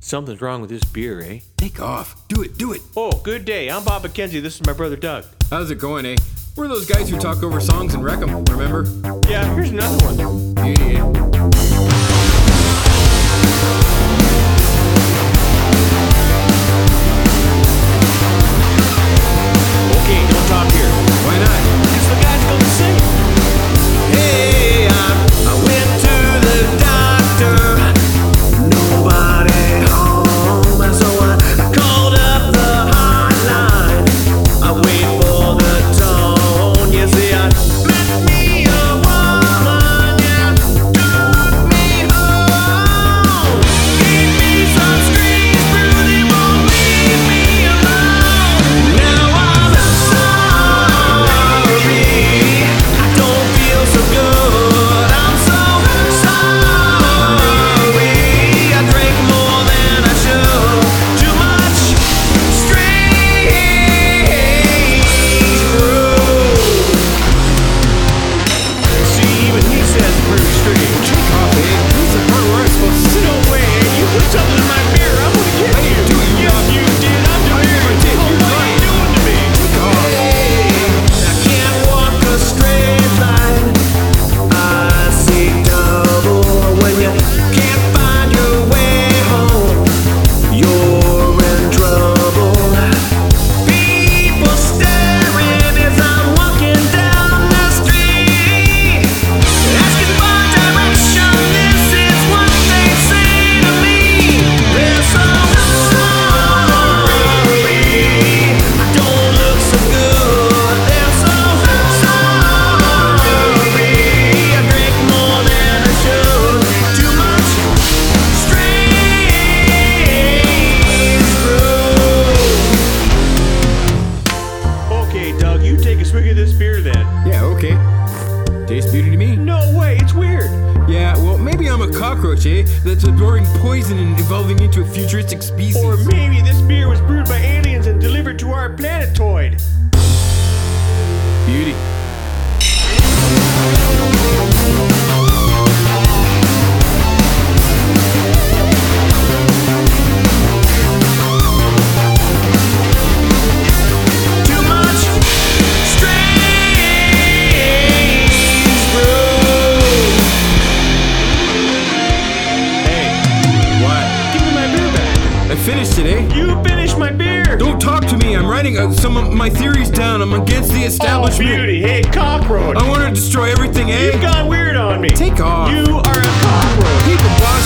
Something's wrong with this beer, eh? Take off. Do it. Oh, good day. I'm Bob McKenzie. This is my brother Doug. How's it going, eh? We're those guys who talk over songs and wreck 'em, remember? Yeah, here's another one. Beauty, eh? Okay, don't talk here. Why not? Because the guy's gonna sing. Hey, I went to the doctor. Nobody home, so I called up the hotline. I wait for the tone. You see, I met me a woman, yeah, took me home. Gave me some street brew, they won't leave me alone. Now I'm sorry, I don't feel so good. I'm so sorry. I drank more than I should. Too much strange brew. See, even he says pretty strange. Take off, eh? This is the part where I'm supposed to sit. No way. You put something in my beer. I'm gonna get I you. didn't do it, you Yes, dog. you did. I'm I doing never it. did. Oh, You're what are you lying. doing to me? Take off. I can't walk a straight line. I see double when you can't find your way home. You're in trouble. People staring as I'm walking down the street, asking for direction. This is what they say to me. They're so sorry. I don't look so good. They're so sorry. I drink more than I should. Too much strange brew. Okay, Doug, you take a swig of this beer then. Yeah, okay. Tastes beauty to me. No way. It's weird. Yeah, well, maybe I'm a cockroach, eh? That's absorbing poison and evolving into a futuristic species. Or maybe this beer was brewed by aliens and delivered to our planetoid. Beauty. Too much strange brew. Hey, What? give me my beer back. I finished it, eh? You finished my beer. Don't talk to me. I'm writing some of my theories down. I'm against the Oh, establishment. beauty. Hey, cockroach. I want to destroy everything, eh? You've gone weird on me. Take off. You are a cockroach. People boss